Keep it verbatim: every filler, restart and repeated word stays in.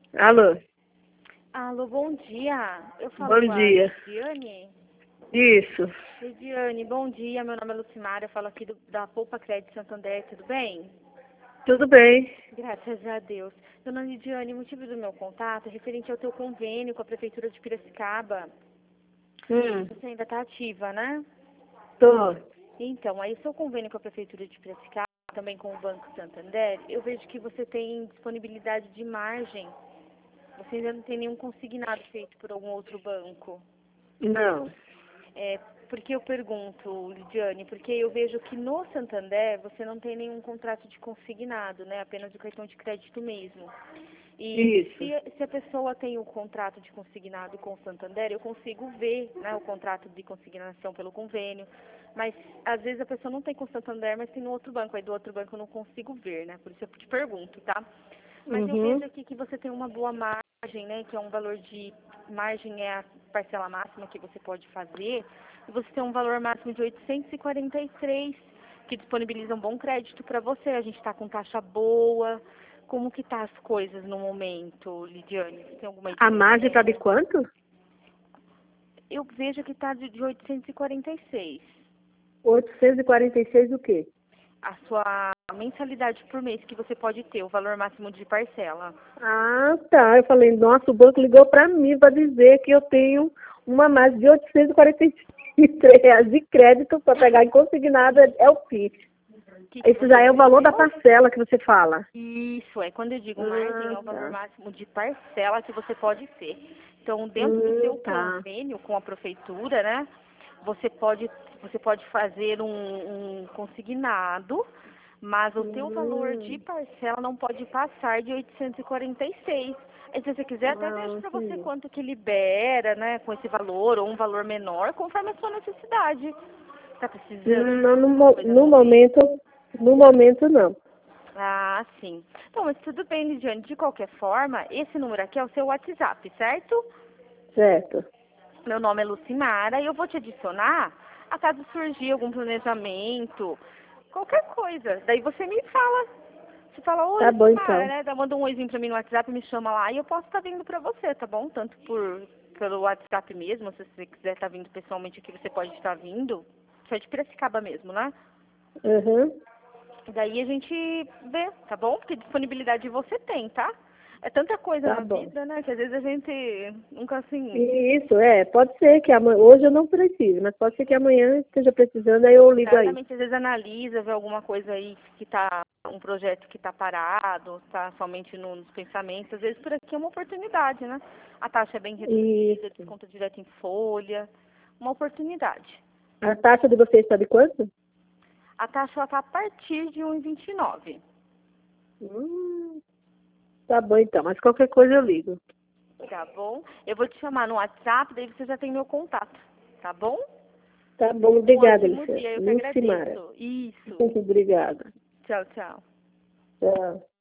Alô, Alô, bom dia. Eu falo bom com a dia. Lidiane. Isso, Lidiane, bom dia. Meu nome é Lucimara. Eu falo aqui do- da Poupa Crédito Santander. Tudo bem? tudo bem. Graças a Deus. Dona Lidiane, o motivo do meu contato é referente ao teu convênio com a Prefeitura de Piracicaba. Hum, Você ainda está ativa, né? tô. Então, aí o seu convênio com a Prefeitura de Piracicaba, também com o Banco Santander, eu vejo que você tem disponibilidade de margem. Você ainda não tem nenhum consignado feito por algum outro banco. Não. É, porque eu pergunto, Lidiane, porque eu vejo que no Santander você não tem nenhum contrato de consignado, né? Apenas o cartão de crédito mesmo. E Isso. se, se a pessoa tem o contrato de consignado com o Santander, eu consigo ver, né, o contrato de consignação pelo convênio. Mas às vezes a pessoa não tem com o Santander, mas tem no outro banco. Aí do outro banco eu não consigo ver, né? Por isso eu te pergunto, tá? Mas eu Uhum. vejo aqui que você tem uma boa margem, né? Que é um valor de margem é a parcela máxima que você pode fazer. E você tem um valor máximo de oitocentos e quarenta e três, que disponibiliza um bom crédito para você. A gente está com taxa boa. Como que tá as coisas no momento, Lidiane? Você tem alguma A margem tá de ideia? quanto? Eu vejo que está de de oitocentos e quarenta e seis. oitocentos e quarenta e seis o quê? A sua mensalidade por mês que você pode ter, o valor máximo de parcela. Ah, tá. Eu falei, nossa, o banco ligou pra mim pra dizer que eu tenho uma margem de oitocentos e quarenta e três reais de crédito pra pegar em consignado, é é o Pix. O que, que Esse você já é o disse? valor da parcela que você fala. Isso, é quando eu digo margem, Ah, é o valor tá. máximo de parcela que você pode ter. Então, dentro do Hum, seu tá. convênio com a prefeitura, né, você pode, você pode fazer um, um consignado, mas o teu valor de Hum, parcela não pode passar de oitocentos e quarenta e seis. Aí, se você quiser, até ah, vejo para você entendi. quanto que libera, né, com esse valor, ou um valor menor, conforme a sua necessidade. Tá precisando Não, de no, alguma mo- coisa no no momento? momento, no momento não. Ah, sim. Então, mas tudo bem, Lidiane. De qualquer forma, esse número aqui é o seu WhatsApp, certo? Certo. Meu nome é Lucimara e eu vou te adicionar a caso surgir algum planejamento, qualquer coisa. Daí você me fala. Você fala, oi, Tá bom Lucimara, então. né? Dá- Manda um oizinho pra mim no WhatsApp, me chama lá e eu posso estar vindo pra você, tá bom? Tanto por pelo WhatsApp mesmo, se você quiser estar vindo pessoalmente aqui, você pode estar vindo. Você é de Piracicaba mesmo, né? Uhum. Daí a gente vê, tá bom? Porque disponibilidade você tem, tá? É tanta coisa Tá na bom. vida, né? Que às vezes a gente nunca assim. Isso, é. Pode ser que amanhã, hoje eu não preciso, mas pode ser que amanhã esteja precisando, aí eu ligo aí. Exatamente, às vezes analisa, vê alguma coisa aí que tá. Um projeto que tá parado, tá somente no- nos pensamentos. Às vezes por aqui é uma oportunidade, né? A taxa é bem reduzida, Isso. desconto direto em folha. Uma oportunidade. A taxa de vocês está de quanto? A taxa ela tá a partir de um e vinte e nove. Hum, tá bom então, mas qualquer coisa eu ligo. Tá bom? Eu vou te chamar no WhatsApp, daí você já tem meu contato. Tá bom? Tá bom, Um obrigada, ótimo Lucia. dia, eu que Lucimara. agradeço. Isso. Obrigada. Tchau, tchau. Tchau.